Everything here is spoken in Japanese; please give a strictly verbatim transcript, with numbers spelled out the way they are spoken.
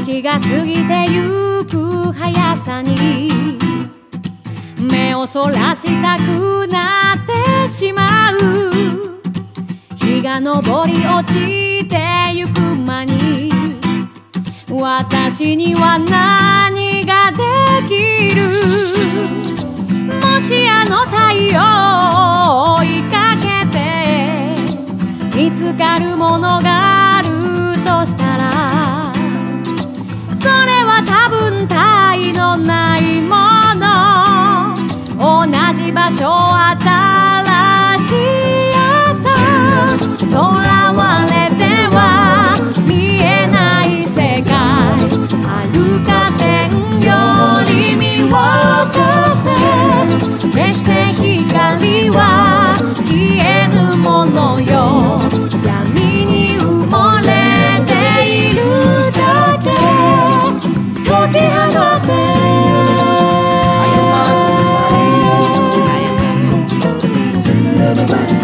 気が過ぎてゆく速さに目をそらしたくなってしまう。日が昇り落ちてゆく間に私には何ができる。もしあの太陽を追いかけて見つかるものがあるとしたら、それは多分他意のないもの。同じ場所新しい朝、囚われては見えない世界。遥か天より見渡せ、決して光は消えぬものよ。闇に埋もれているだけ、解き放ってI am not, I am not, I am not.